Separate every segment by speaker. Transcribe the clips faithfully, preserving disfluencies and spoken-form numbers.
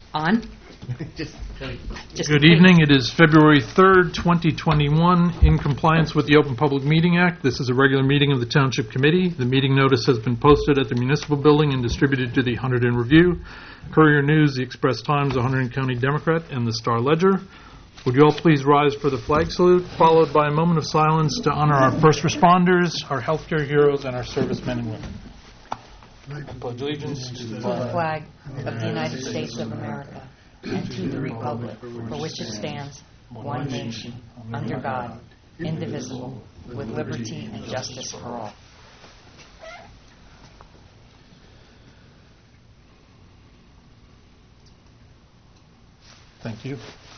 Speaker 1: On?
Speaker 2: Just,
Speaker 1: Just
Speaker 3: Good
Speaker 1: in
Speaker 3: evening.
Speaker 1: case.
Speaker 3: It is February third, twenty twenty-one. In compliance with the Open Public Meeting Act, this is a regular meeting of the Township Committee. The meeting notice has been posted at the Municipal Building and distributed to the Hunterdon Review, Courier News, the Express Times, the Hunterdon County Democrat, and the Star Ledger. Would you all please rise for the flag salute, followed by a moment of silence to honor our first responders, our healthcare heroes, and our servicemen and women. I pledge allegiance to the
Speaker 1: To the flag of the United States of America and to the republic for which it stands, one nation, under God, indivisible, with liberty and justice for all.
Speaker 3: Thank you.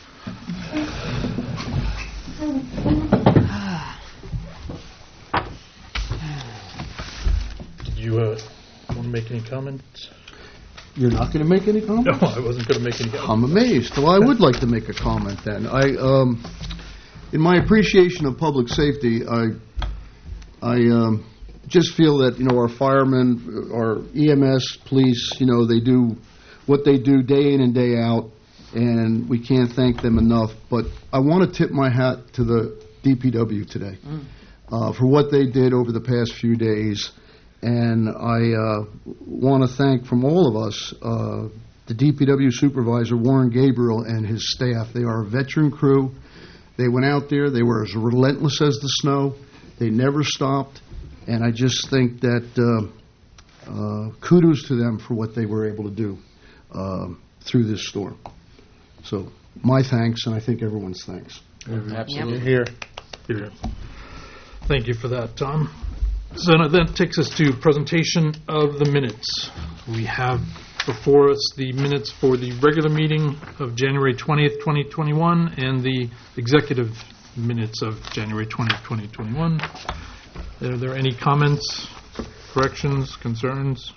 Speaker 3: Did you uh, want to make any comments?
Speaker 4: You're not going to make any comment?
Speaker 3: No, I wasn't going to make any comments.
Speaker 4: I'm amazed. Well, I would like to make a comment then. I, um, in my appreciation of public safety, I, I um, just feel that, you know, our firemen, our E M S, police, you know, they do what they do day in and day out, and we can't thank them enough. But I want to tip my hat to the D P W today mm. uh, for what they did over the past few days. And I uh, want to thank from all of us uh, the D P W supervisor, Warren Gabriel, and his staff. They are a veteran crew. They went out there. They were as relentless as the snow. They never stopped. And I just think that uh, uh, kudos to them for what they were able to do uh, through this storm. So my thanks, and I think everyone's thanks.
Speaker 2: absolutely.
Speaker 1: Yep.
Speaker 2: Here.
Speaker 3: Here. Thank you for that, Tom. So now that takes us to presentation of the minutes. We have before us the minutes for the regular meeting of January twentieth, twenty twenty-one, and the executive minutes of January twentieth, twenty twenty-one. Are there any comments, corrections, concerns?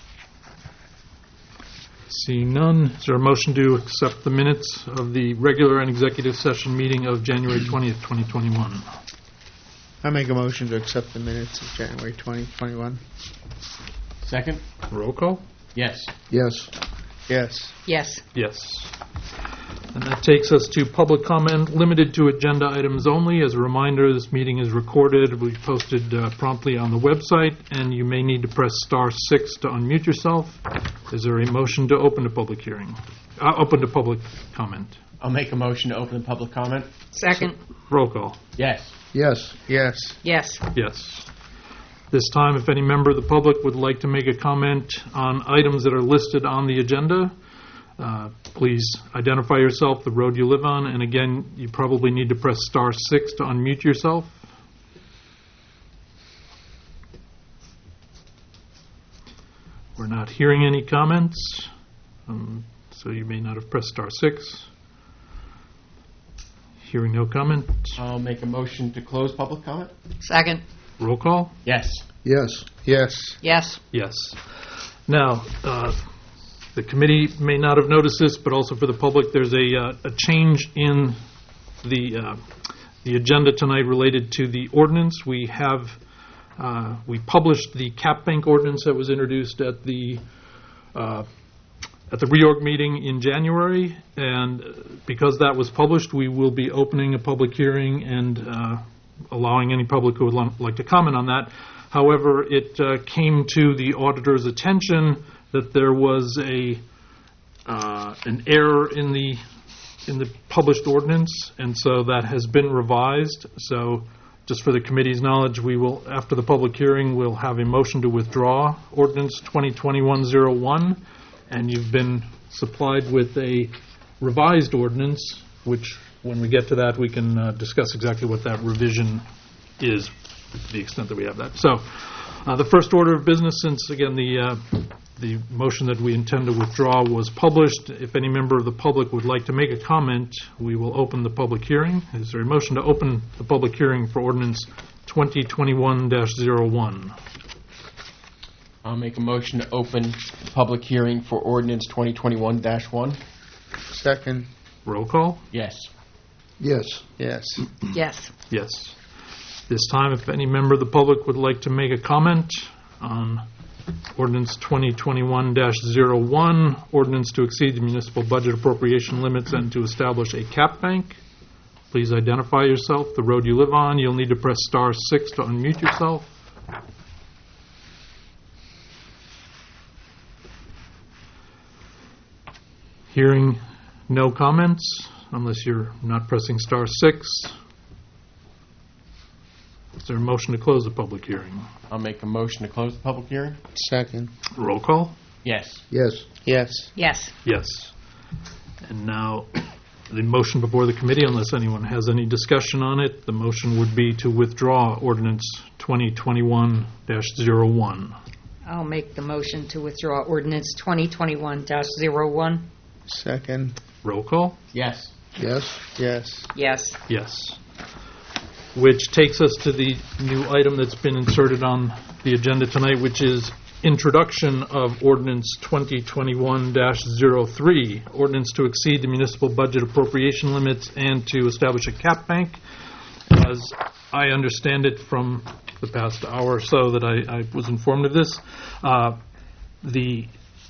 Speaker 3: Seeing none, is there a motion to accept the minutes of the regular and executive session meeting of January twentieth, twenty twenty-one?
Speaker 5: I make a motion to accept the minutes of January twenty twenty-one.
Speaker 2: Second?
Speaker 3: Roll call?
Speaker 2: Yes.
Speaker 4: Yes.
Speaker 5: Yes.
Speaker 1: Yes.
Speaker 3: Yes. And that takes us to public comment limited to agenda items only. As a reminder, this meeting is recorded. We posted uh, promptly on the website, and you may need to press star six to unmute yourself. Is there a motion to open the public hearing? Uh, open to public comment.
Speaker 2: I'll make a motion to open the public comment.
Speaker 1: Second.
Speaker 3: Roll call.
Speaker 2: Yes.
Speaker 4: Yes.
Speaker 5: Yes.
Speaker 1: Yes.
Speaker 3: Yes. This time, if any member of the public would like to make a comment on items that are listed on the agenda, uh, please identify yourself, the road you live on, and again, you probably need to press star six to unmute yourself. We're not hearing any comments, um, so you may not have pressed star six. Hearing no comment.
Speaker 2: I'll make a motion to close public comment.
Speaker 1: Second.
Speaker 3: Roll call.
Speaker 2: Yes.
Speaker 4: Yes.
Speaker 5: Yes.
Speaker 1: Yes.
Speaker 3: Yes. Now, uh, the committee may not have noticed this, but also for the public, there's a, uh, a change in the uh, the agenda tonight related to the ordinance. We have uh, we published the Cap Bank ordinance that was introduced at the uh, at the reorg meeting in January, and because that was published, we will be opening a public hearing and uh, allowing any public who would lo- like to comment on that. However, it uh, came to the auditor's attention that there was a uh, an error in the in the published ordinance, and so that has been revised. So, just for the committee's knowledge, we will, after the public hearing, we'll have a motion to withdraw ordinance twenty twenty-one oh one. And you've been supplied with a revised ordinance, which, when we get to that, we can uh, discuss exactly what that revision is, to the extent that we have that. So, uh, the first order of business, since, again, the uh, the motion that we intend to withdraw was published, if any member of the public would like to make a comment, we will open the public hearing. Is there a motion to open the public hearing for ordinance twenty twenty-one oh one?
Speaker 2: I'll make a motion to open the public hearing for ordinance twenty twenty-one dash one.
Speaker 5: Second.
Speaker 3: Roll call?
Speaker 2: Yes.
Speaker 4: Yes.
Speaker 5: Yes.
Speaker 1: Yes.
Speaker 3: Yes. This time, if any member of the public would like to make a comment on Ordinance twenty twenty-one dash zero one, ordinance to exceed the municipal budget appropriation limits and to establish a cap bank. Please identify yourself, the road you live on. You'll need to press star six to unmute yourself. Hearing no comments, unless you're not pressing star six. Is there a motion to close the public hearing?
Speaker 2: I'll make a motion to close the public hearing.
Speaker 5: Second.
Speaker 3: Roll call?
Speaker 2: Yes.
Speaker 4: Yes.
Speaker 5: Yes.
Speaker 1: Yes.
Speaker 3: Yes. And now, the motion before the committee, unless anyone has any discussion on it, the motion would be to withdraw ordinance twenty twenty-one dash zero one.
Speaker 1: I'll make the motion to withdraw ordinance twenty twenty-one dash zero one.
Speaker 5: Second.
Speaker 3: Roll call?
Speaker 2: Yes.
Speaker 4: Yes.
Speaker 5: Yes.
Speaker 1: Yes.
Speaker 3: Yes. Which takes us to the new item that's been inserted on the agenda tonight, which is introduction of ordinance twenty twenty-one dash zero three, ordinance to exceed the municipal budget appropriation limits and to establish a cap bank. As I understand it from the past hour or so that I, I was informed of this, uh, the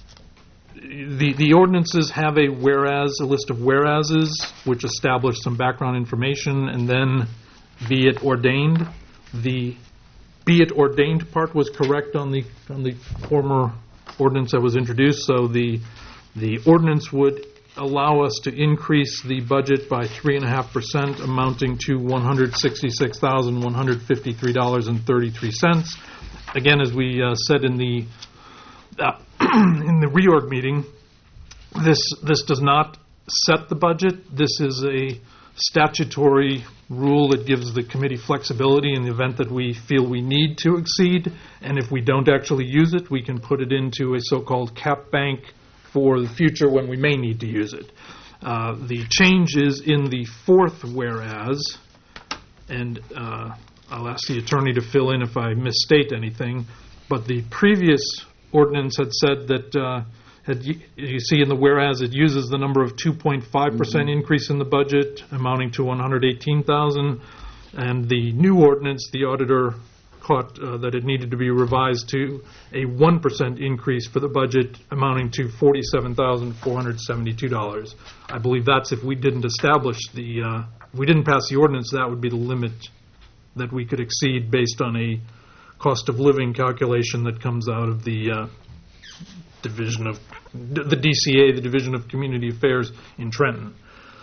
Speaker 3: The, the ordinances have a whereas, a list of whereases, which establish some background information, and then be it ordained. The be it ordained part was correct on the on the former ordinance that was introduced. So the the ordinance would allow us to increase the budget by three and a half percent, amounting to one hundred sixty-six thousand one hundred fifty-three dollars and thirty-three cents. Again, as we uh, said in the uh, in the reorg meeting, this this does not set the budget. This is a statutory rule that gives the committee flexibility in the event that we feel we need to exceed, and if we don't actually use it, we can put it into a so-called cap bank for the future when we may need to use it. Uh, the change is in the fourth whereas, and uh, I'll ask the attorney to fill in if I misstate anything, but the previous ordinance had said that, uh, had, you see in the whereas, it uses the number of two point five percent mm-hmm. increase in the budget, amounting to one hundred eighteen thousand dollars, and the new ordinance, the auditor caught uh, that it needed to be revised to a one percent increase for the budget, amounting to forty-seven thousand four hundred seventy-two dollars. I believe that's if we didn't establish the, uh, if we didn't pass the ordinance, that would be the limit that we could exceed based on a cost of living calculation that comes out of the uh, division of, the D C A, the Division of Community Affairs in Trenton.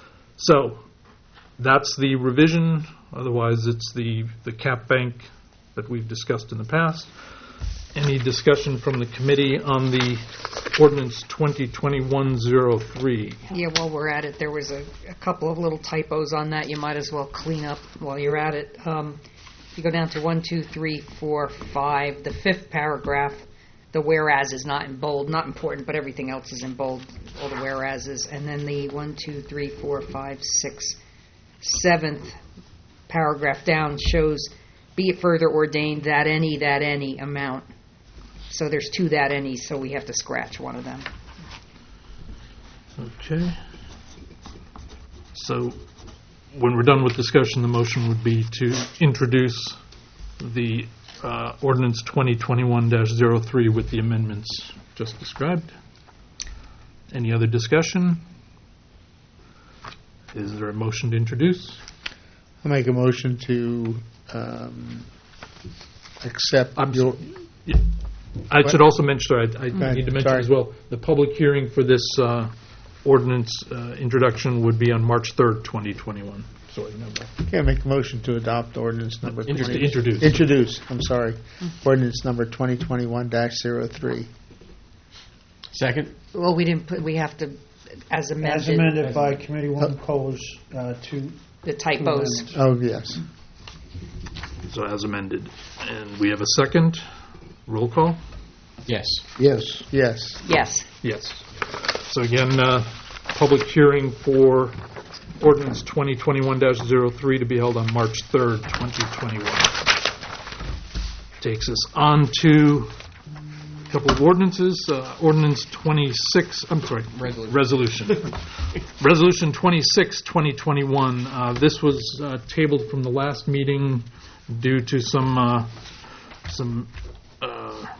Speaker 3: So that's the revision. Otherwise, it's the, the cap bank that we've discussed in the past. Any discussion from the committee on the ordinance twenty twenty-one dash zero three?
Speaker 1: Yeah, while we're at it, there was a, a couple of little typos on that. You might as well clean up while you're at it. Um, you go down to one, two, three, four, five. The fifth paragraph, the whereas is not in bold. Not important, but everything else is in bold, all the whereases. And then the one, two, three, four, five, six, seventh paragraph down shows, be it further ordained that any, that any amount. So there's two that any, so we have to scratch one of them.
Speaker 3: Okay. So when we're done with discussion, the motion would be to introduce the uh, ordinance twenty twenty-one dash zero three with the amendments just described. Any other discussion? Is there a motion to introduce?
Speaker 5: I'll make a motion to um, accept
Speaker 3: I'm
Speaker 5: your...
Speaker 3: Yeah. I
Speaker 5: What?
Speaker 3: should also mention, sorry, I, I
Speaker 5: ahead,
Speaker 3: need to mention
Speaker 5: sorry.
Speaker 3: as well, the public hearing for this uh, ordinance uh, introduction would be on March third, twenty twenty-one. So I know that.
Speaker 5: Okay, I'll make a motion to adopt ordinance number...
Speaker 3: Intro-
Speaker 5: twenty
Speaker 3: introduce.
Speaker 5: Introduce, I'm sorry. Ordinance number twenty twenty-one dash zero three.
Speaker 2: Second?
Speaker 1: Well, we didn't put, we have to, as amended,
Speaker 6: As amended by Committee One Co's uh, two
Speaker 1: the typos.
Speaker 6: amendments.
Speaker 5: Oh, yes.
Speaker 3: So as amended. And we have a second. Roll call?
Speaker 2: Yes.
Speaker 4: Yes.
Speaker 5: Yes.
Speaker 1: Yes.
Speaker 3: Yes. So again, uh, public hearing for ordinance twenty twenty-one dash zero three to be held on March third, twenty twenty-one. Takes us on to a couple of ordinances. Uh, ordinance twenty-six, I'm sorry,
Speaker 2: Resolution.
Speaker 3: resolution. Resolution twenty-six, twenty twenty-one. Uh, this was uh, tabled from the last meeting due to some uh, some uh,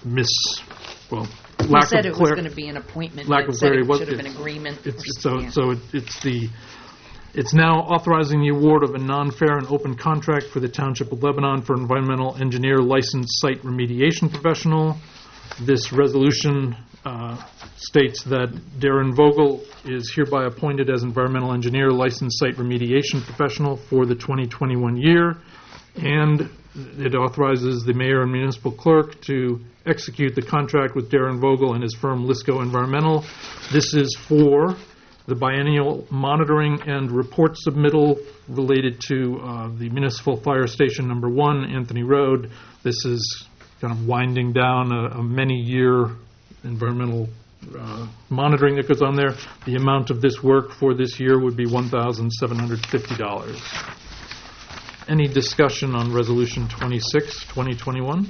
Speaker 3: miss, well,
Speaker 1: You
Speaker 3: lack
Speaker 1: said
Speaker 3: of
Speaker 1: it was
Speaker 3: clarity.
Speaker 1: going to be an appointment.
Speaker 3: Lack
Speaker 1: It
Speaker 3: of
Speaker 1: said
Speaker 3: clarity.
Speaker 1: It
Speaker 3: What-
Speaker 1: should have been
Speaker 3: it's-
Speaker 1: agreement.
Speaker 3: It's,
Speaker 1: or-
Speaker 3: so,
Speaker 1: yeah.
Speaker 3: so it- it's the, it's now authorizing the award of a non-fair and open contract for the Township of Lebanon for environmental engineer licensed site remediation professional. This resolution uh, states that Darren Vogel is hereby appointed as environmental engineer licensed site remediation professional for the twenty twenty-one year, and it authorizes the mayor and municipal clerk to execute the contract with Darren Vogel and his firm Lisco Environmental. This is for the biennial monitoring and report submittal related to uh, the municipal fire station number one, Anthony Road. This is kind of winding down a, a many-year environmental uh, monitoring that goes on there. The amount of this work for this year would be one thousand seven hundred fifty dollars. Any discussion on Resolution twenty-six, twenty twenty-one?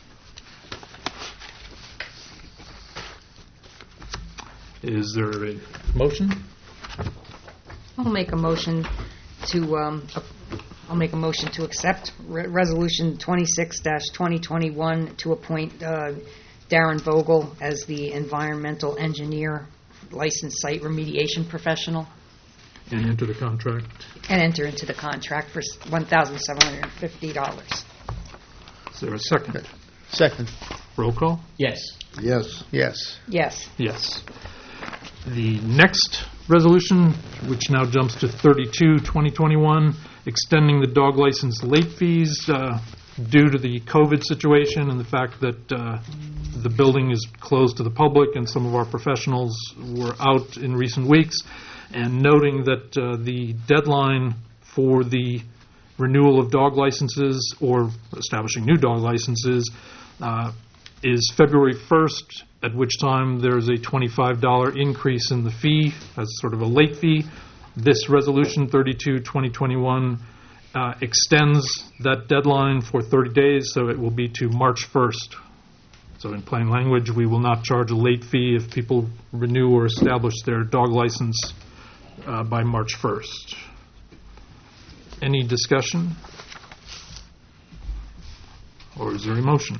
Speaker 3: Is there a motion?
Speaker 1: I'll make a motion to, um, ap- I'll make a motion to accept Re- Resolution twenty-six twenty twenty-one to appoint uh, Darren Vogel as the environmental engineer, licensed site remediation professional,
Speaker 3: And enter the contract.
Speaker 1: and enter into the contract for one thousand seven hundred fifty dollars.
Speaker 3: Is there a second?
Speaker 5: Second.
Speaker 3: Roll call?
Speaker 2: Yes.
Speaker 4: Yes.
Speaker 5: Yes.
Speaker 1: Yes.
Speaker 3: Yes. The next resolution, which now jumps to thirty-two, twenty twenty-one, extending the dog license late fees uh, due to the COVID situation and the fact that uh, the building is closed to the public and some of our professionals were out in recent weeks, and noting that uh, the deadline for the renewal of dog licenses or establishing new dog licenses uh, is February first, at which time there's a twenty-five dollars increase in the fee as sort of a late fee. This resolution, thirty-two, twenty twenty-one, uh, extends that deadline for thirty days, so it will be to March first. So in plain language, we will not charge a late fee if people renew or establish their dog license uh, by March first. Any discussion? Or is there a motion?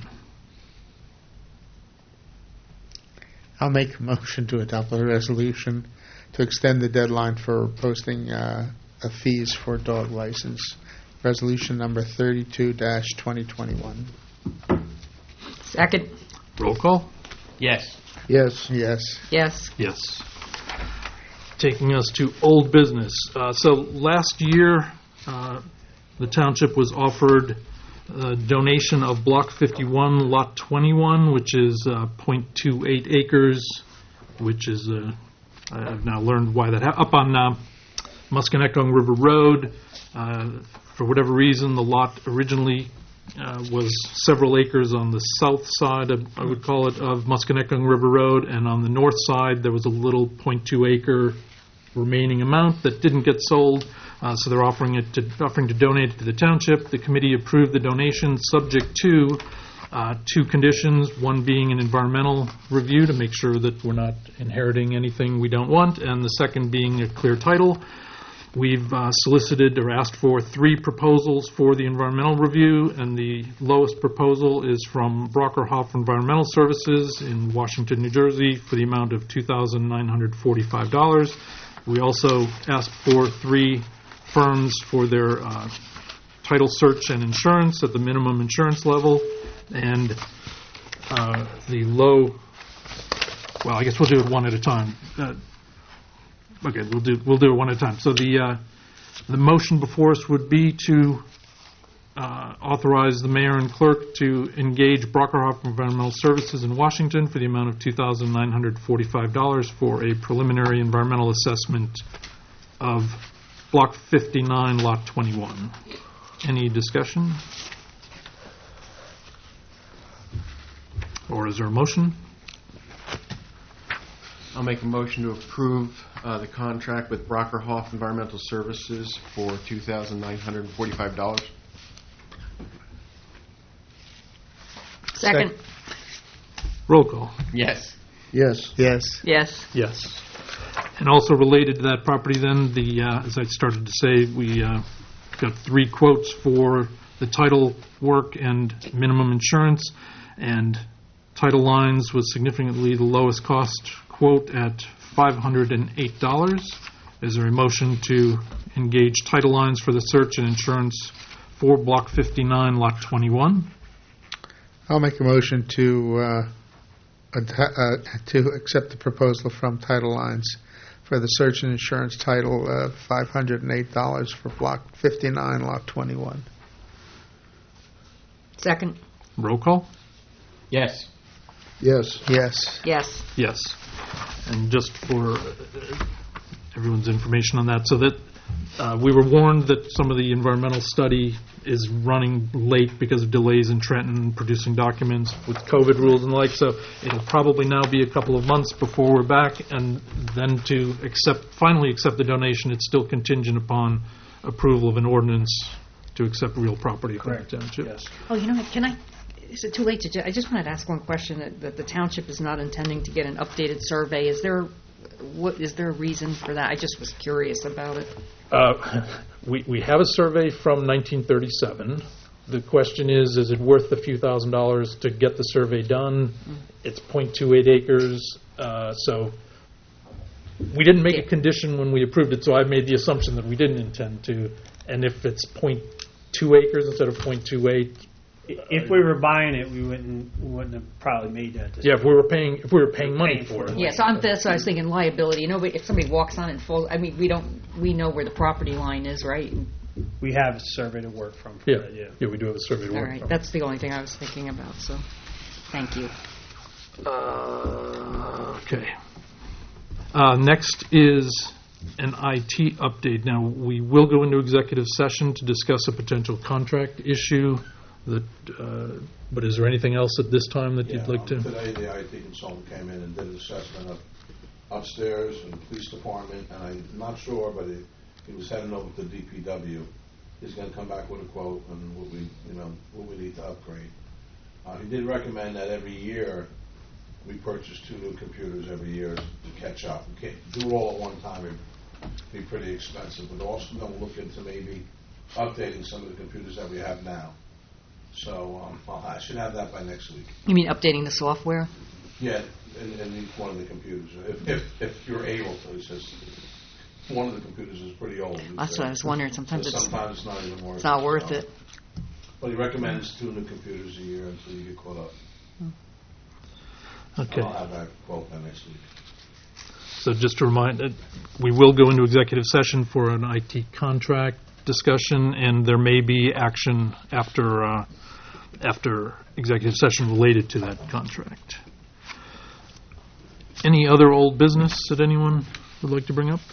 Speaker 5: I'll make a motion to adopt a resolution to extend the deadline for posting uh, of fees for dog license. Resolution number thirty-two twenty twenty-one.
Speaker 1: Second.
Speaker 3: Roll call?
Speaker 2: Yes.
Speaker 4: Yes.
Speaker 5: Yes.
Speaker 1: Yes.
Speaker 3: Yes. Taking us to old business. Uh, So last year, uh, the township was offered a donation of Block fifty-one, Lot twenty-one, which is uh, point two eight acres, which is, uh, I've now learned why that, ha- up on uh, Musconetcong River Road. Uh, For whatever reason, the lot originally uh, was several acres on the south side, of, I would call it, of Musconetcong River Road, and on the north side, there was a little point two acre remaining amount that didn't get sold, uh, so they're offering it to, offering to donate it to the township. The committee approved the donation subject to uh, two conditions, one being an environmental review to make sure that we're not inheriting anything we don't want, and the second being a clear title. We've uh, solicited or asked for three proposals for the environmental review, and the lowest proposal is from Brockerhoff Environmental Services in Washington, New Jersey, for the amount of two thousand nine hundred forty-five dollars. We also asked for three firms for their uh, title search and insurance at the minimum insurance level, and uh, the low, well, I guess we'll do it one at a time. Uh, Okay, we'll do, we'll do it one at a time. So the, uh, the motion before us would be to uh, authorize the mayor and clerk to engage Brockerhoff Environmental Services in Washington for the amount of two thousand nine hundred forty-five dollars for a preliminary environmental assessment of Block fifty-nine, Lot twenty-one. Any discussion? Or is there a motion?
Speaker 2: I'll make a motion to approve uh, the contract with Brockerhoff Environmental Services for two thousand nine hundred forty-five dollars.
Speaker 1: Second.
Speaker 3: Roll call.
Speaker 2: Yes.
Speaker 4: Yes.
Speaker 5: Yes.
Speaker 1: Yes.
Speaker 3: Yes. And also related to that property then, the, uh, as I started to say, we uh, got three quotes for the title work and minimum insurance, and Title Lines was significantly the lowest cost quote at five hundred eight dollars. Is there a motion to engage Title Lines for the search and insurance for Block fifty-nine, Lot twenty-one?
Speaker 5: I'll make a motion to uh, ad- uh, to accept the proposal from Title Lines for the search and insurance title of five hundred eight dollars for Block fifty-nine, Lot twenty-one.
Speaker 1: Second.
Speaker 3: Roll call?
Speaker 7: Yes.
Speaker 4: Yes.
Speaker 5: Yes.
Speaker 1: Yes.
Speaker 3: Yes. And just for uh, everyone's information on that, so that uh, we were warned that some of the environmental study is running late because of delays in Trenton producing documents with COVID rules and the like, so it'll probably now be a couple of months before we're back, and then to accept, finally accept the donation, it's still contingent upon approval of an ordinance to accept real property from the
Speaker 6: Correct.
Speaker 3: township.
Speaker 6: Yes.
Speaker 1: Oh, you know what, can I, is it too late to, ju- I just wanted to ask one question, that, that the township is not intending to get an updated survey. Is there, what, is there a reason for that? I just was curious about it.
Speaker 3: Uh, we, we have a survey from nineteen thirty-seven. The question is, is it worth the few thousand dollars to get the survey done? It's point two eight acres, uh, so we didn't make a
Speaker 1: Yeah.
Speaker 3: condition when we approved it, so I made the assumption that we didn't intend to. And if it's point two acres instead of point two eight,
Speaker 6: If we were buying it, we wouldn't, we wouldn't have probably made that decision.
Speaker 3: yeah, if we were paying, if we were paying money
Speaker 6: Paying
Speaker 3: for
Speaker 6: for
Speaker 3: it.
Speaker 6: it.
Speaker 1: Yeah, so I'm, that's what I was thinking, liability. You know, if somebody walks on it and falls, I mean, we don't, we know where the property line is, right?
Speaker 6: We have a survey to work from. for
Speaker 3: Yeah,
Speaker 6: that, yeah.
Speaker 3: yeah, we do have a survey to
Speaker 1: All
Speaker 3: work
Speaker 1: right,
Speaker 3: from.
Speaker 1: that's the only thing I was thinking about, so, thank you.
Speaker 3: Uh, Okay. Uh, Next is an I T update. Now, we will go into executive session to discuss a potential contract issue, that, uh, but is there anything else at this time that you'd
Speaker 8: Yeah,
Speaker 3: like to?
Speaker 8: um, Today, the I T consultant came in and did an assessment of upstairs and the police department, and I'm not sure, but he, he was heading over to D P W. He's gonna come back with a quote on what we, you know, what we need to upgrade. Uh, he did recommend that every year, we purchase two new computers every year to catch up. We can't do it all at one time, it'd be pretty expensive, but also gonna look into maybe updating some of the computers that we have now. So, um, I'll- I should have that by next week.
Speaker 1: You mean updating the software?
Speaker 8: Yeah, in, in each one of the computers, if, if, if you're able to, it's just, one of the computers is pretty old.
Speaker 1: That's what I was wondering, sometimes
Speaker 8: So
Speaker 1: it's,
Speaker 8: Sometimes it's not even worth it.
Speaker 1: it's not worth
Speaker 8: so.
Speaker 1: it.
Speaker 8: But he recommends two new computers a year until you get caught up.
Speaker 3: Okay.
Speaker 8: I'll have that quote by next week.
Speaker 3: So just to remind, uh, we will go into executive session for an I T contract discussion, and there may be action after, uh, after executive session related to that contract. Any other old business that anyone would like to bring up?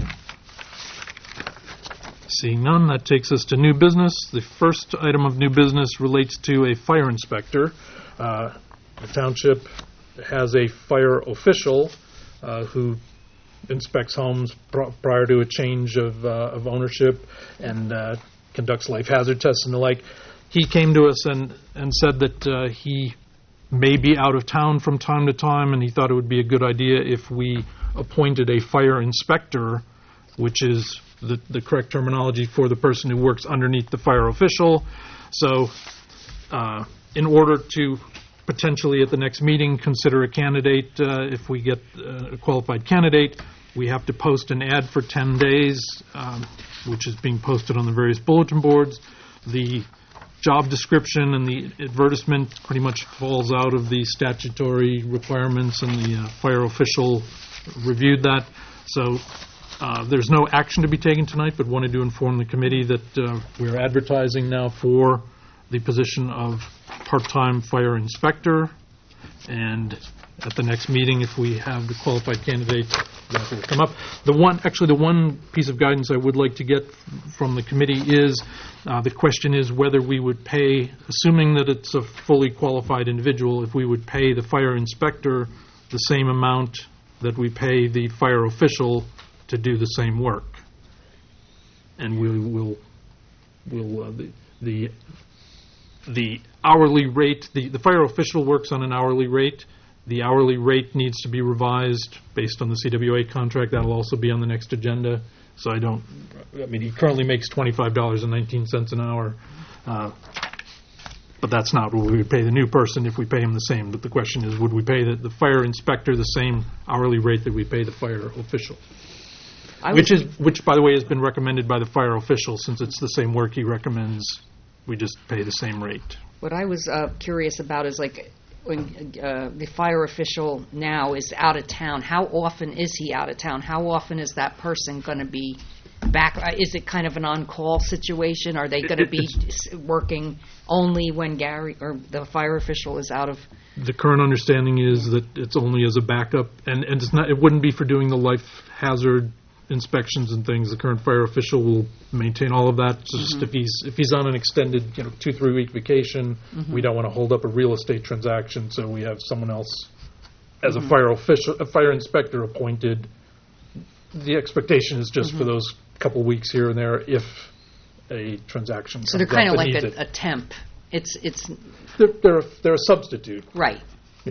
Speaker 3: Seeing none, that takes us to new business. The first item of new business relates to a fire inspector. Uh, The township has a fire official uh, who inspects homes pr- prior to a change of, uh, of ownership and uh, conducts life hazard tests and the like. He came to us and, and said that uh, he may be out of town from time to time, and he thought it would be a good idea if we appointed a fire inspector, which is the, the correct terminology for the person who works underneath the fire official. So uh, in order to potentially at the next meeting consider a candidate, uh, if we get uh, a qualified candidate, we have to post an ad for ten days, um, which is being posted on the various bulletin boards. The job description and the advertisement pretty much falls out of the statutory requirements, and the uh, fire official reviewed that. So uh, there's no action to be taken tonight, but wanted to inform the committee that uh, we're advertising now for the position of part-time fire inspector, and at the next meeting, if we have the qualified candidate, that will come up. The one, actually, the one piece of guidance I would like to get from the committee is, uh, the question is whether we would pay, assuming that it's a fully qualified individual, if we would pay the fire inspector the same amount that we pay the fire official to do the same work. And we will, will, uh, the, the The hourly rate, the, the fire official works on an hourly rate. The hourly rate needs to be revised based on the C W A contract. That'll also be on the next agenda. So I don't, I mean, he currently makes twenty-five dollars and nineteen cents an hour. Uh, But that's not what we would pay the new person if we pay him the same. But the question is, would we pay the, the fire inspector the same hourly rate that we pay the fire official?
Speaker 1: I
Speaker 3: Which
Speaker 1: would-
Speaker 3: is, which, by the way, has been recommended by the fire official. Since it's the same work he recommends, we just pay the same rate.
Speaker 1: What I was uh, curious about is like when uh, the fire official now is out of town. How often is he out of town? How often is that person going to be back? Uh, Is it kind of an on-call situation? Are they going to
Speaker 3: It-
Speaker 1: be
Speaker 3: it's-
Speaker 1: s- working only when Gary or the fire official is out of?
Speaker 3: The current understanding is that it's only as a backup, and, and it's not. It wouldn't be for doing the life hazard inspections and things. The current fire official will maintain all of that. So just if he's if he's on an extended, you know, two three week vacation, we don't want to hold up a real estate transaction, so we have someone else as a fire official, a fire inspector appointed. The expectation is just for those couple weeks here and there if a transaction
Speaker 1: So they're
Speaker 3: comes
Speaker 1: kind
Speaker 3: up
Speaker 1: of
Speaker 3: that
Speaker 1: like
Speaker 3: needs
Speaker 1: a,
Speaker 3: it.
Speaker 1: a temp. It's it's
Speaker 3: They're, they're, a, they're a substitute.
Speaker 1: right.
Speaker 3: Yeah.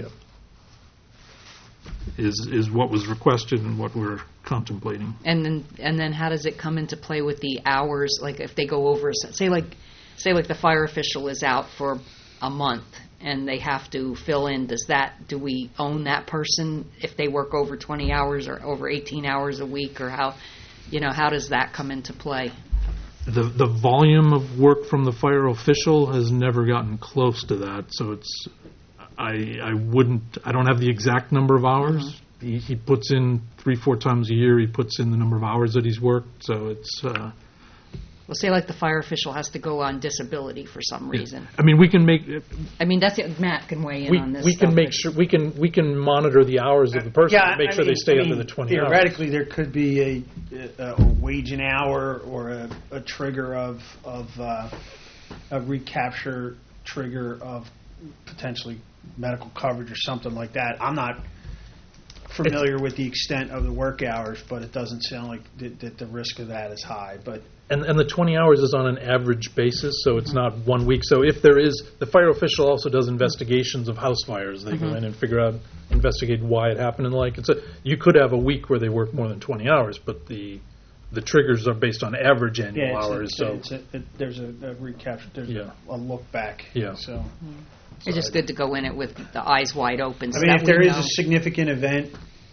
Speaker 3: Is is what was requested and what we're contemplating.
Speaker 1: And then, and then how does it come into play with the hours? Like if they go over, say like, say like the fire official is out for a month and they have to fill in. Does that, do we own that person if they work over twenty hours or over eighteen hours a week, or how, you know, how does that come into play?
Speaker 3: The the volume of work from the fire official has never gotten close to that, so it's I I wouldn't I don't have the exact number of hours. He, he puts in three four times a year. He puts in the number of hours that he's worked, so it's. Uh,
Speaker 1: Well, say like the fire official has to go on disability for some reason.
Speaker 3: I mean, we can make
Speaker 1: I mean, that's it. Matt can weigh in
Speaker 3: we,
Speaker 1: on this.
Speaker 3: we can
Speaker 1: stuff,
Speaker 3: make
Speaker 1: but-
Speaker 3: sure we can we can monitor the hours of the person
Speaker 6: Yeah,
Speaker 3: and make
Speaker 6: I
Speaker 3: sure
Speaker 6: mean-
Speaker 3: they stay
Speaker 6: I
Speaker 3: under
Speaker 6: mean,
Speaker 3: the twenty hours.
Speaker 6: Theoretically, there could be a, a, a wage an hour or a, a trigger of of uh, a recapture trigger of potentially medical coverage or something like that. I'm not familiar with the extent of the work hours, but it doesn't sound like that, that the risk of that is high. But
Speaker 3: And, and the twenty hours is on an average basis, so it's not one week. So if there is, the fire official also does investigations of house fires. They go in and figure out, investigate why it happened and like. And so you could have a week where they work more than twenty hours, but the the triggers are based on average annual
Speaker 6: yeah, it's,
Speaker 3: hours.
Speaker 6: it's,
Speaker 3: so
Speaker 6: it's a, it, there's a, a recapture. There's
Speaker 3: Yeah.
Speaker 6: a, a look back.
Speaker 3: Yeah.
Speaker 6: So
Speaker 1: It's just good to go in it with the eyes wide open. So
Speaker 6: I mean,
Speaker 1: that
Speaker 6: if there
Speaker 1: we
Speaker 6: is
Speaker 1: know.
Speaker 6: a significant event,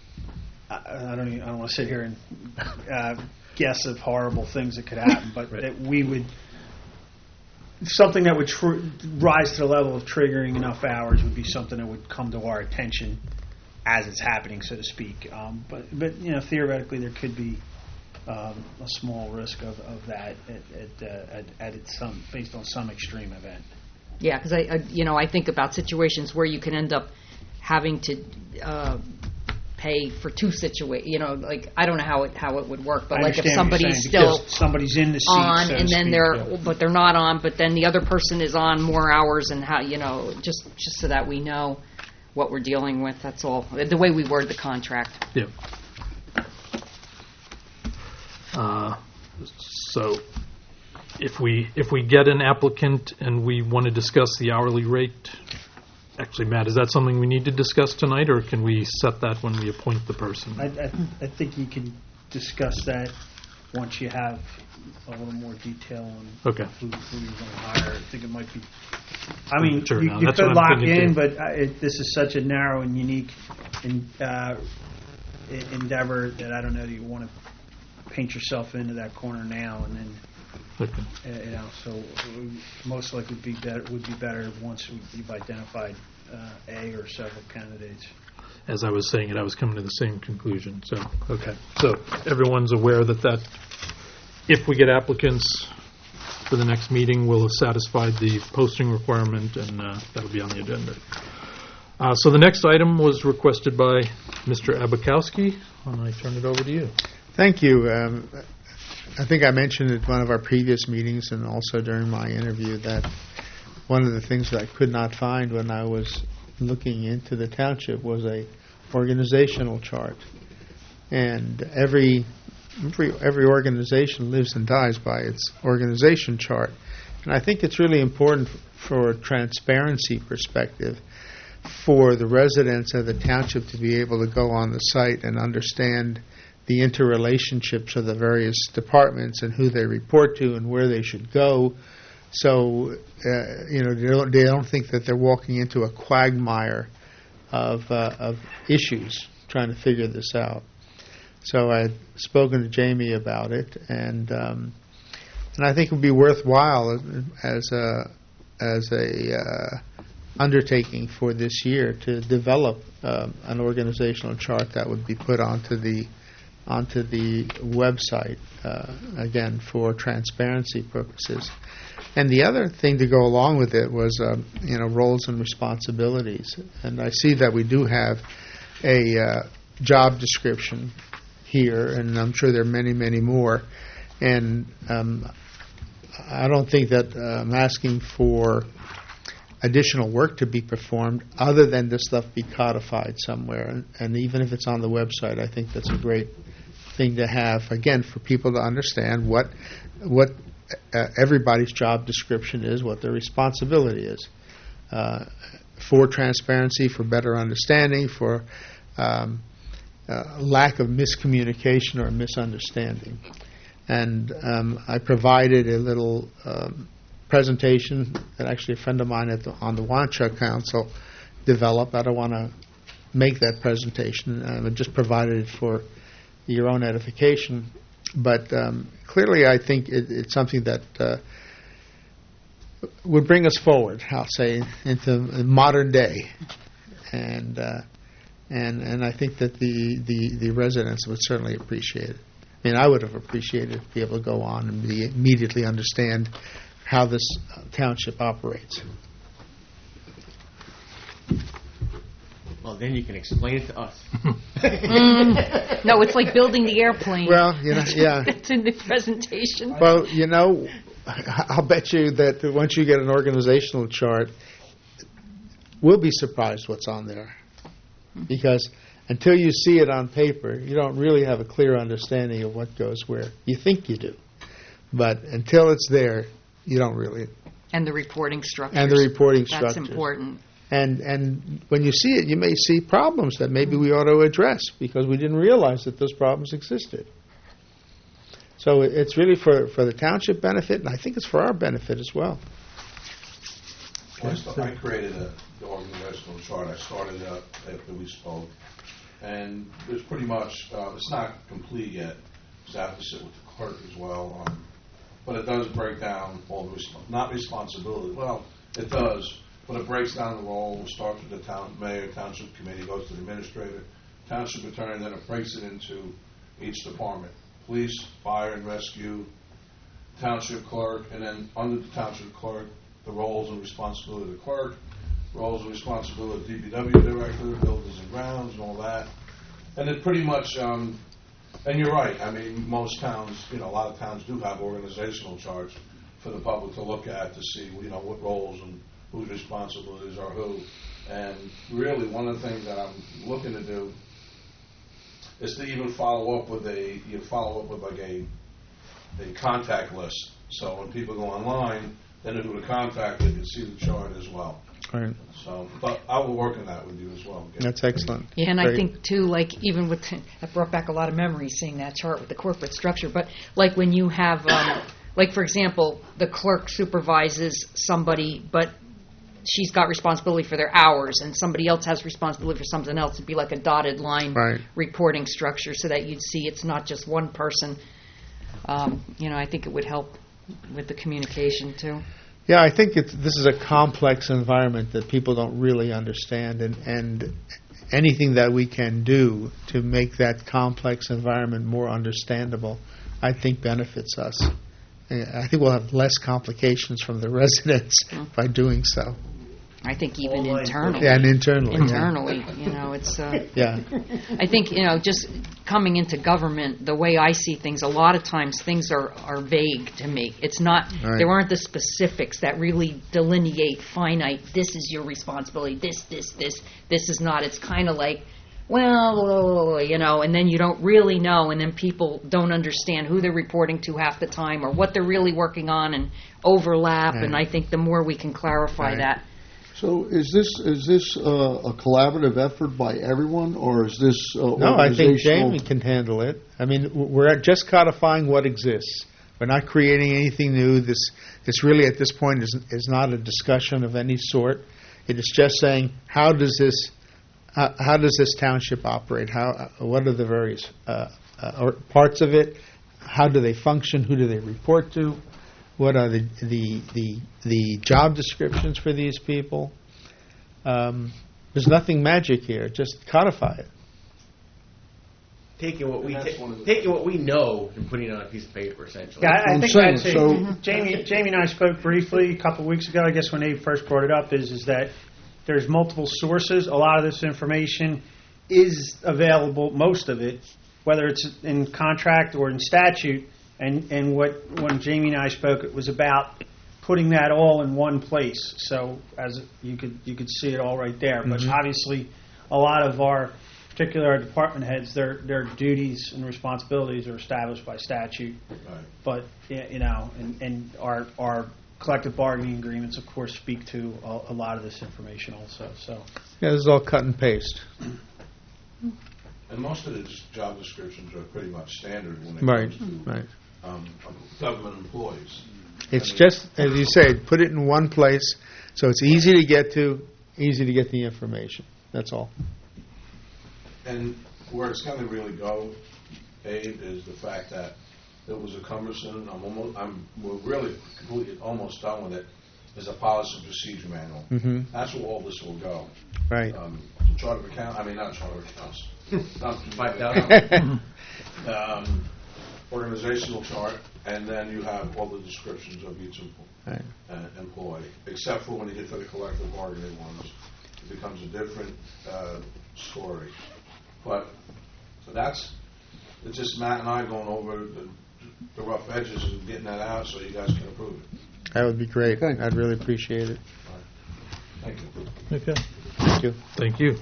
Speaker 6: I, I don't. Even, I don't want to sit here and uh, guess of horrible things that could happen, but
Speaker 3: Right.
Speaker 6: that we would something that would tr- rise to the level of triggering enough hours would be something that would come to our attention as it's happening, so to speak. Um, but but you know, theoretically, there could be um, a small risk of, of that at at, uh, at at its some based on some extreme event.
Speaker 1: Yeah, because I, I, you know, I think about situations where you can end up having to uh, pay for two situations. You know, like I don't know how it how it would work, but
Speaker 6: I
Speaker 1: like if
Speaker 6: understand what you're
Speaker 1: somebody's
Speaker 6: saying,
Speaker 1: still
Speaker 6: because somebody's in the seat,
Speaker 1: on
Speaker 6: so to
Speaker 1: and then
Speaker 6: speak.
Speaker 1: they're but they're not on, but then the other person is on more hours, and how you know just just so that we know what we're dealing with. That's all. The way we word the contract.
Speaker 3: yeah. Uh, so if we if we get an applicant and we want to discuss the hourly rate, actually, Matt, is that something we need to discuss tonight, or can we set that when we appoint the person?
Speaker 6: I, I, I think you can discuss that once you have a little more detail on
Speaker 3: Okay.
Speaker 6: who, who you're going to hire. I think it might be. I mean,
Speaker 3: Sure,
Speaker 6: you,
Speaker 3: no,
Speaker 6: you
Speaker 3: that's
Speaker 6: could
Speaker 3: what I'm
Speaker 6: lock
Speaker 3: thinking,
Speaker 6: in,
Speaker 3: too.
Speaker 6: but I, it, this is such a narrow and unique in, uh, e- endeavor that I don't know that you want to paint yourself into that corner now and then.
Speaker 3: Okay.
Speaker 6: Uh, you know, so uh, most likely be better would be better once we, you've identified uh, a or several candidates.
Speaker 3: As I was saying it, I was coming to the same conclusion. So, okay. So everyone's aware that that, if we get applicants for the next meeting, we'll have satisfied the posting requirement, and uh, that'll be on the agenda. Uh, so the next item was requested by Mister Abakowski, and I turn it over to you.
Speaker 5: Thank you. Um, I think I mentioned at one of our previous meetings and also during my interview that one of the things that I could not find when I was looking into the township was a organizational chart. And every every, every organization lives and dies by its organization chart. And I think it's really important for a transparency perspective for the residents of the township to be able to go on the site and understand the interrelationships of the various departments and who they report to and where they should go, so uh, you know they don't, they don't think that they're walking into a quagmire of uh, of issues trying to figure this out. So I had spoken to Jamie about it, and um, and I think it would be worthwhile as a as a uh, undertaking for this year to develop um, an organizational chart that would be put onto the onto the website uh, again for transparency purposes. And the other thing to go along with it was um, you know roles and responsibilities. And I see that we do have a uh, job description here, and I'm sure there are many, many more. And um, I don't think that uh, I'm asking for additional work to be performed other than this stuff be codified somewhere. And, and even if it's on the website, I think that's a great thing to have, again, for people to understand what what uh, everybody's job description is, what their responsibility is. Uh, for transparency, for better understanding, for um, uh, lack of miscommunication or misunderstanding. And um, I provided a little um, presentation that actually a friend of mine at the, on the Wanchuk Council developed. I don't want to make that presentation. I just provided it for your own edification. But um, clearly I think it, it's something that uh, would bring us forward, I'll say, into modern day. And uh, and and I think that the, the, the residents would certainly appreciate it. I mean, I would have appreciated to be able to go on and be immediately understand how this uh, township operates.
Speaker 2: Well, then you can explain it to us.
Speaker 1: mm, no, it's like building the airplane.
Speaker 5: Well, you know, yeah.
Speaker 1: It's in the presentation.
Speaker 5: Well, you know, I'll bet you that once you get an organizational chart, we'll be surprised what's on there. Because until you see it on paper, you don't really have a clear understanding of what goes where. You think you do. But until it's there, you don't really.
Speaker 1: And the reporting structures.
Speaker 5: And the reporting structures.
Speaker 1: That's important.
Speaker 5: And and when you see it, you may see problems that maybe we ought to address because we didn't realize that those problems existed. So it's really for, for the township benefit, and I think it's for our benefit as well.
Speaker 8: Well, I created a, the organizational chart. I started out after we spoke. And it's pretty much, uh, it's not complete yet, because I have to sit with the clerk as well. Um, but it does break down all the, resp- not responsibility, well, it does, but it breaks down the role. It starts with the town mayor, township committee, goes to the administrator, township attorney, then it breaks it into each department. Police, fire and rescue, township clerk, and then under the township clerk, the roles and responsibility of the clerk, roles and responsibility of D P W director, buildings and grounds, and all that. And it pretty much, um, and you're right, I mean, most towns, you know, a lot of towns do have organizational charts for the public to look at to see, you know, what roles and whose responsibilities are who. And really, one of the things that I'm looking to do is to even follow up with a, you follow up with like a, a contact list. So when people go online, they know who to contact, they can see the chart as well.
Speaker 5: Right.
Speaker 8: So, but I will work on that with you as well.
Speaker 5: That's excellent.
Speaker 1: Yeah, and
Speaker 5: Great.
Speaker 1: I think, too, like, even with, that brought back a lot of memories seeing that chart with the corporate structure, but like when you have, um, like, for example, the clerk supervises somebody, but she's got responsibility for their hours, and somebody else has responsibility for something else. It'd be like a dotted line
Speaker 5: right.
Speaker 1: reporting structure so that you'd see it's not just one person. Um, you know, I think it would help with the communication, too.
Speaker 5: Yeah, I think it's, this is a complex environment that people don't really understand, and, and anything that we can do to make that complex environment more understandable, I think benefits us. I think we'll have less complications from the residents mm. by doing so.
Speaker 1: I think even
Speaker 6: All
Speaker 1: internally.
Speaker 5: Yeah, and internally.
Speaker 1: Internally, you know, it's... Uh,
Speaker 5: yeah.
Speaker 1: I think, you know, just coming into government, the way I see things, a lot of times things are, are vague to me. It's not,
Speaker 5: right.
Speaker 1: there aren't the specifics that really delineate finite, this is your responsibility, this, this, this, this is not. It's kind of like, well, you know, and then you don't really know, and then people don't understand who they're reporting to half the time or what they're really working on and overlap, right. and I think the more we can clarify
Speaker 5: right.
Speaker 1: that.
Speaker 4: So is this is this uh, a collaborative effort by everyone, or is this uh,
Speaker 5: No, I think
Speaker 4: organizational?
Speaker 5: Jamie can handle it. I mean, we're just codifying what exists. We're not creating anything new. This, this really at this point is, is not a discussion of any sort. It is just saying, how does this, how, how does this township operate? How, what are the various uh, uh, or parts of it? How do they function? Who do they report to? What are the the the, the job descriptions for these people? Um, there's nothing magic here. Just codify it.
Speaker 7: Taking what we
Speaker 8: And that's
Speaker 7: ta-
Speaker 8: one of the-
Speaker 7: taking what we know and putting it on a piece of paper, essentially.
Speaker 6: Yeah, I, I
Speaker 4: I'm
Speaker 6: think
Speaker 4: saying,
Speaker 6: that's it.
Speaker 4: so-
Speaker 6: Jamie, Jamie and I spoke briefly a couple of weeks ago. I guess when they first brought it up, is is that there's multiple sources. A lot of this information is available, most of it, whether it's in contract or in statute. And and what when Jamie and I spoke, it was about putting that all in one place. So as you could you could see it all right there. But obviously, a lot of our particularly our department heads, their their duties and responsibilities are established by statute.
Speaker 8: Right.
Speaker 6: But y- you know, and, and our our collective bargaining agreements, of course, speak to a, a lot of this information also. So
Speaker 5: Yeah, this is all cut and paste.
Speaker 8: And most of the s- job descriptions are pretty much standard when it
Speaker 5: Right,
Speaker 8: comes to
Speaker 5: right.
Speaker 8: um, government employees.
Speaker 5: It's just, as you say, put it in one place so it's easy to get to, easy to get the information. That's all.
Speaker 8: And where it's going to really go, Abe, is the fact that it was a cumbersome. I'm almost, I'm, we're really completely almost done with it. Is a policy and procedure manual.
Speaker 5: Mm-hmm.
Speaker 8: That's where all this will go.
Speaker 5: Right.
Speaker 8: Um, chart of account. I mean, not chart of accounts. not
Speaker 7: Five
Speaker 8: thousand. um, organizational chart, and then you have all the descriptions of each empl-
Speaker 5: Right.
Speaker 8: uh, employee, except for when you get to the collective bargaining ones, it becomes a different uh, story. But so that's it's just Matt and I going over the, the rough edges and getting that out so you guys can approve it.
Speaker 5: That would be great.
Speaker 4: Okay.
Speaker 5: I'd really appreciate it.
Speaker 8: Thank you.
Speaker 3: Okay.
Speaker 5: Thank you.
Speaker 3: Thank you.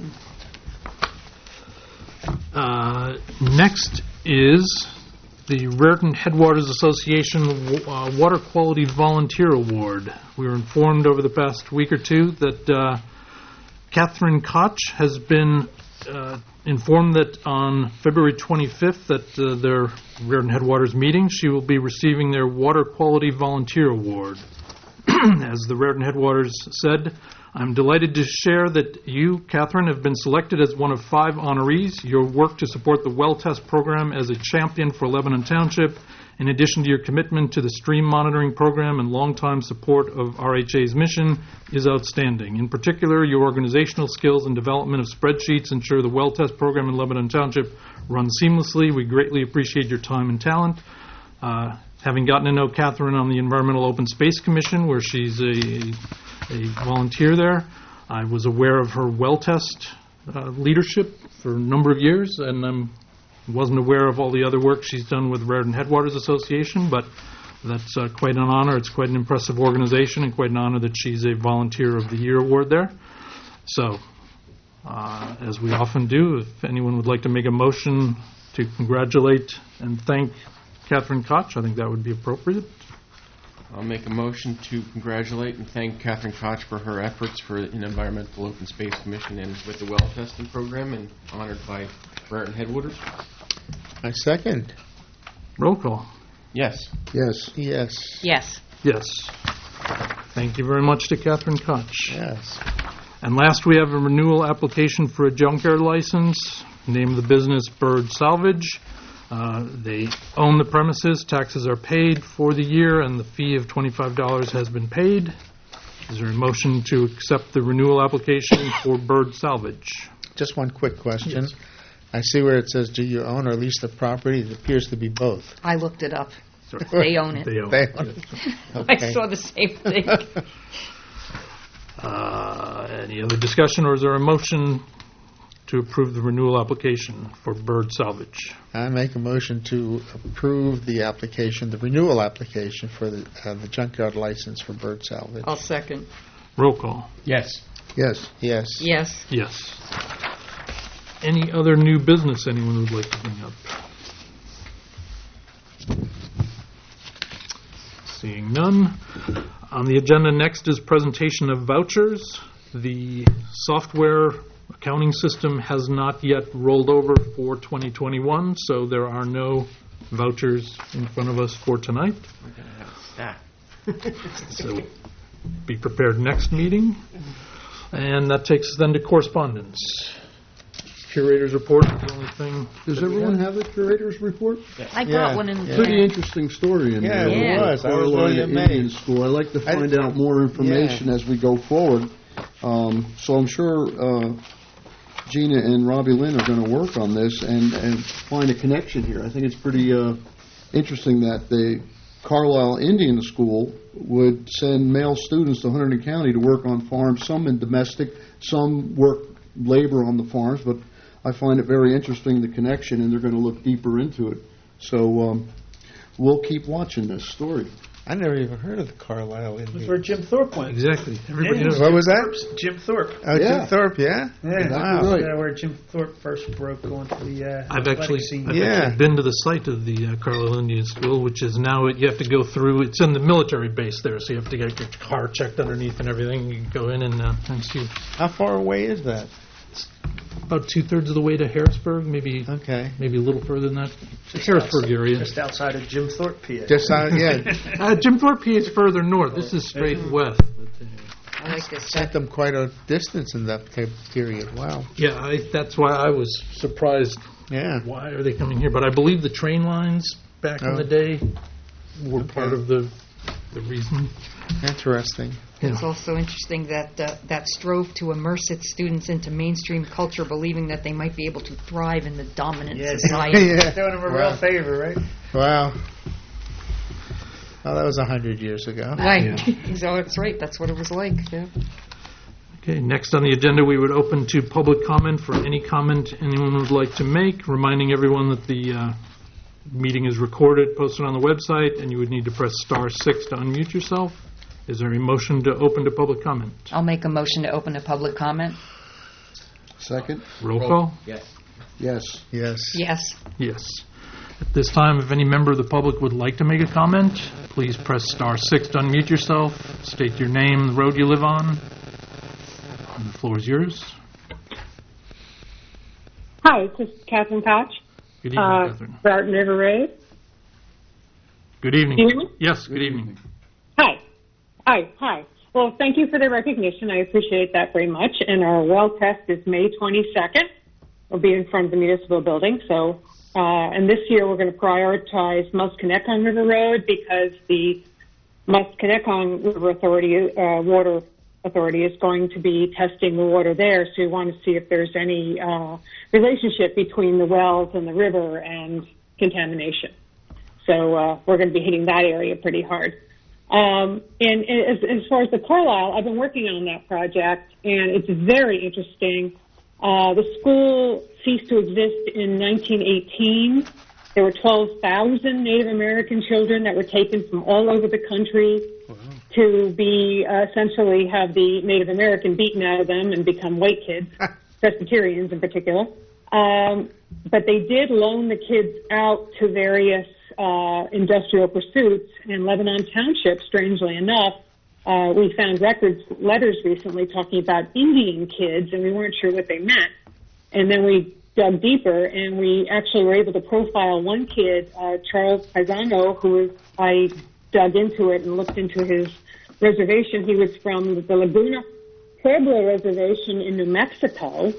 Speaker 3: Uh, Next is the Raritan Headwaters Association uh, Water Quality Volunteer Award. We were informed over the past week or two that uh, Catherine Koch has been uh, informed that on February twenty-fifth at uh, their Raritan Headwaters meeting, she will be receiving their Water Quality Volunteer Award. As the Raritan Headwaters said, I'm delighted to share that you, Catherine, have been selected as one of five honorees. Your work to support the well test program as a champion for Lebanon Township, in addition to your commitment to the stream monitoring program and longtime support of R H A's mission, is outstanding. In particular, your organizational skills and development of spreadsheets ensure the well test program in Lebanon Township runs seamlessly. We greatly appreciate your time and talent. Uh, having gotten to know Catherine on the Environmental Open Space Commission, where she's a a volunteer there. I was aware of her well test uh, leadership for a number of years, and I wasn't aware of all the other work she's done with Raritan Headwaters Association, but that's uh, quite an honor. It's quite an impressive organization, and quite an honor that she's a Volunteer of the Year award there. So, uh, as we often do, if anyone would like to make a motion to congratulate and thank Catherine Koch, I think that would be appropriate.
Speaker 2: I'll make a motion to congratulate and thank Catherine Koch for her efforts for an Environmental Open Space Commission and with the well testing program, and honored by Raritan Headwaters.
Speaker 5: I second.
Speaker 3: Roll call.
Speaker 2: Yes.
Speaker 4: Yes.
Speaker 5: Yes.
Speaker 1: Yes.
Speaker 3: Yes. Thank you very much to Catherine Koch.
Speaker 5: Yes.
Speaker 3: And last, we have a renewal application for a junkyard license. Name of the business, Bird Salvage. Uh, They own the premises, taxes are paid for the year, and the fee of twenty-five dollars has been paid. Is there a motion to accept the renewal application for Bird Salvage?
Speaker 5: Just one quick question. I see where it says, do you own or lease the property? It appears to be both.
Speaker 1: I looked it up. They own it.
Speaker 3: They own
Speaker 5: They
Speaker 3: it.
Speaker 5: own it.
Speaker 1: I
Speaker 5: Okay.
Speaker 1: saw the same thing.
Speaker 3: Uh, Any other discussion, or is there a motion to approve the renewal application for Bird Salvage?
Speaker 5: I make a motion to approve the application, the renewal application for the uh, the junkyard license for Bird Salvage.
Speaker 1: I'll second.
Speaker 3: Roll call.
Speaker 2: Yes.
Speaker 4: Yes.
Speaker 5: Yes.
Speaker 1: Yes.
Speaker 3: Yes. Any other new business anyone would like to bring up? Seeing none. On the agenda next is presentation of vouchers. The software accounting system has not yet rolled over for twenty twenty-one, so there are no vouchers in front of us for tonight.
Speaker 2: We're going to have a stack.
Speaker 3: So be prepared next meeting. And that takes us then to correspondence. Curator's report is the only thing.
Speaker 4: Does everyone have the curator's report?
Speaker 1: I got
Speaker 5: Yeah,
Speaker 1: one in
Speaker 5: yeah.
Speaker 4: Pretty
Speaker 1: there.
Speaker 4: interesting story in
Speaker 5: Yeah,
Speaker 4: there.
Speaker 1: it
Speaker 4: with
Speaker 5: was.
Speaker 4: the
Speaker 5: I was
Speaker 4: Carolina
Speaker 5: really amazed.
Speaker 4: Indian School. I'd like to
Speaker 5: I-
Speaker 4: find out more information as we go forward. Um, so I'm sure uh, Gina and Robbie Lynn are going to work on this and, and find a connection here. I think it's pretty uh, interesting that the Carlisle Indian School would send male students to Hunterdon County to work on farms, some in domestic, some work labor on the farms, but I find it very interesting, the connection, and they're going to look deeper into it. So um, we'll keep watching this story.
Speaker 5: I never even heard of the Carlisle
Speaker 6: That's
Speaker 5: Indians.
Speaker 6: where Jim Thorpe went.
Speaker 3: Exactly. Everybody knows.
Speaker 5: What was that?
Speaker 6: Jim Thorpe.
Speaker 5: Oh,
Speaker 4: Yeah.
Speaker 5: Jim Thorpe, yeah?
Speaker 6: Yeah,
Speaker 4: Exactly right.
Speaker 6: yeah, where Jim Thorpe first broke onto the uh,
Speaker 3: I've
Speaker 6: athletic
Speaker 3: actually,
Speaker 6: scene.
Speaker 3: I've
Speaker 5: Yeah.
Speaker 3: actually been to the site of the uh, Carlisle Indian School, which is now, you have to go through, it's in the military base there, so you have to get your car checked underneath and everything. You can go in and, uh, and see.
Speaker 5: How far away is that?
Speaker 3: About two-thirds of the way to Harrisburg, maybe
Speaker 5: Okay.
Speaker 3: maybe a little further than that. Harrisburg area.
Speaker 6: Just outside of Jim Thorpe, P A.
Speaker 5: Just out, yeah.
Speaker 3: Uh, Jim Thorpe is further north. This is straight west.
Speaker 1: I like this.
Speaker 5: Sent them quite a distance in that pe- period. Wow.
Speaker 3: Yeah, I, that's why I was surprised.
Speaker 5: Yeah.
Speaker 3: Why are they coming here? But I believe the train lines back in
Speaker 5: Oh.
Speaker 3: the day were
Speaker 5: Okay.
Speaker 3: part of the the reason.
Speaker 5: Interesting.
Speaker 1: It's also interesting that uh, that strove to immerse its students into mainstream culture, believing that they might be able to thrive in the dominant
Speaker 6: Yeah,
Speaker 1: society.
Speaker 5: yeah.
Speaker 6: Doing him a
Speaker 5: Wow.
Speaker 6: real favor, right?
Speaker 5: Wow. Oh, that was a hundred years ago.
Speaker 1: Right. So that's right. That's what it was like. Yeah.
Speaker 3: Okay, next on the agenda, we would open to public comment for any comment anyone would like to make, reminding everyone that the uh, meeting is recorded, posted on the website, and you would need to press star six to unmute yourself. Is there a motion to open to public comment?
Speaker 1: I'll make a motion to open to public comment.
Speaker 4: Second?
Speaker 3: Roll call?
Speaker 7: Yes.
Speaker 4: Yes.
Speaker 5: Yes.
Speaker 1: Yes.
Speaker 3: Yes. At this time, if any member of the public would like to make a comment, please press star six to unmute yourself, state your name, the road you live on, and the floor is yours.
Speaker 9: Hi, this is Catherine Koch,
Speaker 3: Good evening,
Speaker 9: uh,
Speaker 3: Catherine.
Speaker 9: Barton River Road.
Speaker 3: Good evening.
Speaker 9: Can you hear me?
Speaker 3: Yes, good evening.
Speaker 9: Hi. Hi, hi. Well, thank you for the recognition. I appreciate that very much. And our well test is May twenty-second. We'll be in front of the municipal building. So, uh, and this year we're going to prioritize Musconetcong River Road because the Musconetcong River Authority, uh, Water Authority is going to be testing the water there. So we want to see if there's any uh, relationship between the wells and the river and contamination. So uh, we're going to be hitting that area pretty hard. Um, and, and as, as far as the Carlisle, I've been working on that project, and it's very interesting. Uh, the school ceased to exist in nineteen eighteen. There were twelve thousand Native American children that were taken from all over the country to be uh, essentially have the Native American beaten out of them and become white kids, Presbyterians in particular. Um, but they did loan the kids out to various uh, industrial pursuits. In Lebanon Township, strangely enough, uh, we found records, letters recently talking about Indian kids, and we weren't sure what they meant. And then we dug deeper, and we actually were able to profile one kid, uh, Charles Paisano, who was, I dug into it and looked into his reservation. He was from the Laguna Pueblo Reservation in New Mexico,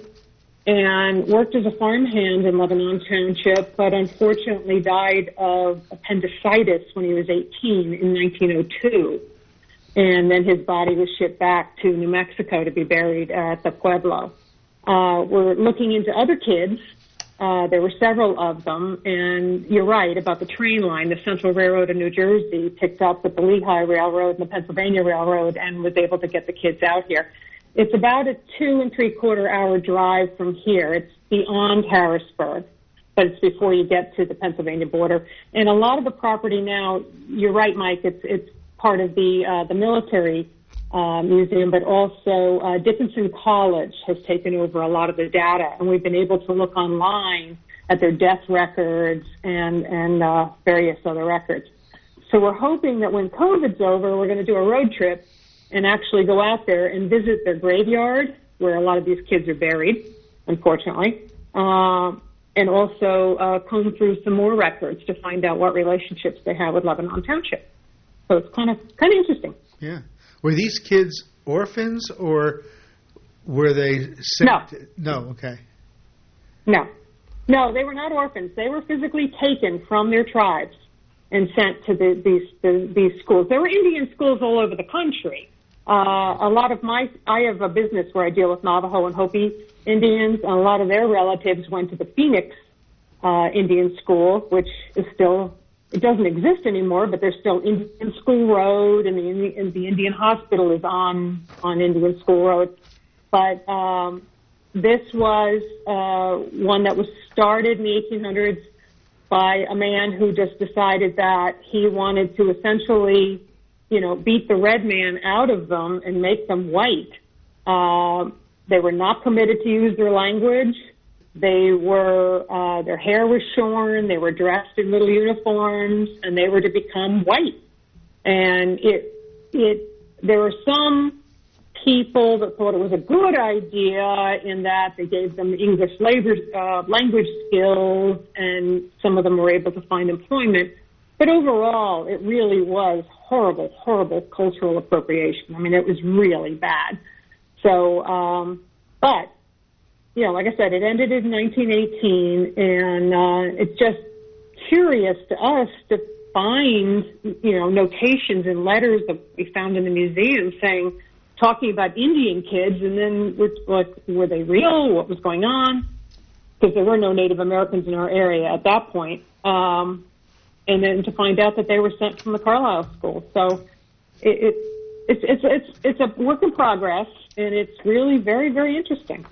Speaker 9: and worked as a farmhand in Lebanon Township, but unfortunately died of appendicitis when he was eighteen in nineteen oh two. And then his body was shipped back to New Mexico to be buried at the Pueblo. Uh, we're looking into other kids. Uh, there were several of them, and you're right about the train line. The Central Railroad of New Jersey picked up with the Lehigh Railroad and the Pennsylvania Railroad and was able to get the kids out here. It's about a two and three quarter hour drive from here. It's beyond Harrisburg, but it's before you get to the Pennsylvania border. And a lot of the property now, you're right, Mike, it's it's part of the uh, the military uh, museum, but also uh, Dickinson College has taken over a lot of the data, and we've been able to look online at their death records and and uh, various other records. So we're hoping that when COVID's over, we're going to do a road trip and actually go out there and visit their graveyard where a lot of these kids are buried, unfortunately, uh, and also uh, comb through some more records to find out what relationships they have with Lebanon Township. So it's kind of kind of interesting.
Speaker 5: Yeah. Were these kids orphans or were they sent?
Speaker 9: No.
Speaker 5: No, okay.
Speaker 9: No. No, they were not orphans. They were physically taken from their tribes and sent to the, these the, these schools. There were Indian schools all over the country. Uh, a lot of my, I have a business where I deal with Navajo and Hopi Indians, and a lot of their relatives went to the Phoenix uh, Indian School, which is still, it doesn't exist anymore, but there's still Indian School Road, and the, and the Indian Hospital is on, on Indian School Road. But um, this was uh, one that was started in the eighteen hundreds by a man who just decided that he wanted to essentially, you know, beat the red man out of them and make them white. Uh, they were not permitted to use their language. They were, uh, their hair was shorn. They were dressed in little uniforms, and they were to become white. And it, it, there were some people that thought it was a good idea in that they gave them English labor, uh, language skills, and some of them were able to find employment. But overall, it really was horrible, horrible cultural appropriation. I mean, it was really bad. So, um, but, you know, like I said, it ended in nineteen eighteen, and uh, it's just curious to us to find, you know, notations and letters that we found in the museum saying, talking about Indian kids, and then we're, like, were they real? What was going on? Because there were no Native Americans in our area at that point. Um, and then to find out that they were sent from the Carlisle School. So it, it, it's, it's, it's, it's a work in progress, and it's really very, very interesting.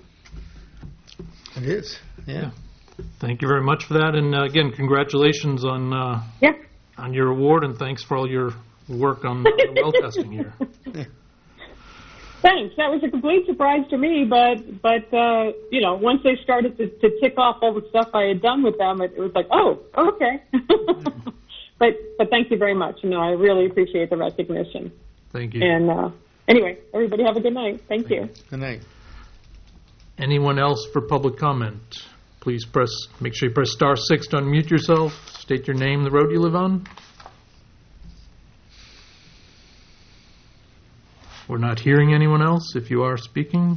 Speaker 5: It is, yeah.
Speaker 3: Thank you very much for that, and uh, again, congratulations on uh,
Speaker 9: Yeah.
Speaker 3: on your award, and thanks for all your work on the well testing here.
Speaker 5: Yeah.
Speaker 9: Thanks. That was a complete surprise to me, but but uh, you know, once they started to, to tick off all the stuff I had done with them, it, it was like, oh, okay. but but thank you very much. You know, I really appreciate the recognition.
Speaker 3: Thank you.
Speaker 9: And uh, anyway, everybody have a good night. Thank you.
Speaker 5: Good night.
Speaker 3: Anyone else for public comment? Please press. Make sure you press star six to unmute yourself. State your name, the road you live on. We're not hearing anyone else if you are speaking.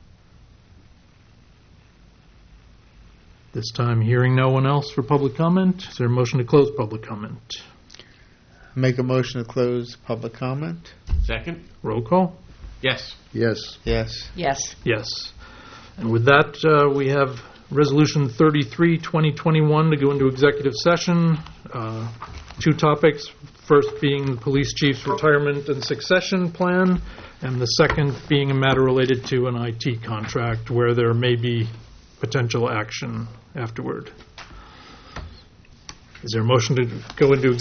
Speaker 3: This time, hearing no one else for public comment. Is there a motion to close public comment?
Speaker 5: Make a motion to close public comment.
Speaker 2: Second?
Speaker 3: Roll call?
Speaker 2: Yes.
Speaker 4: Yes.
Speaker 5: Yes.
Speaker 1: Yes.
Speaker 3: Yes. And with that, uh, we have Resolution thirty-three, twenty twenty-one to go into executive session. Uh, two topics. First being the police chief's retirement and succession plan, and the second being a matter related to an I T contract where there may be potential action afterward. Is there a motion to go into